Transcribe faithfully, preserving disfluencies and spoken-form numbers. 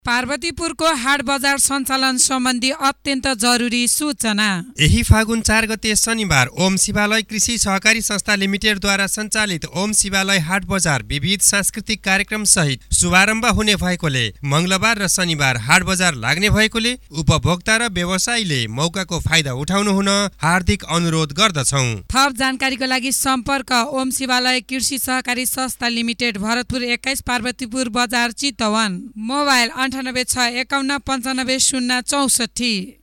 पार्वतीपुरको हाट बजार सञ्चालन सम्बन्धी अत्यन्त जरुरी सूचना। यही फागुन चार गते शनिबार ओम शिवालय कृषि सहकारी संस्था लिमिटेडद्वारा सञ्चालित ओम शिवालय हाट बजार विविध सांस्कृतिक कार्यक्रम सहित शुभारम्भ हुने भएकोले मंगलबार र शनिबार हाट बजार लाग्ने भएकोले उपभोक्ता र व्यवसायीले मौकाको फाइदा उठाउनु हुन हार्दिक अनुरोध गर्दछौं। थप जानकारीको लागि सम्पर्क ओम शिवालय कृषि सहकारी संस्था लिमिटेड, भरतपुर एक्काइस, पार्वतीपुर बजार, चितवन। मोबाइल अन्ठानब्बे छ एकाउन्न पन्चानब्बे शून्य चौसठी।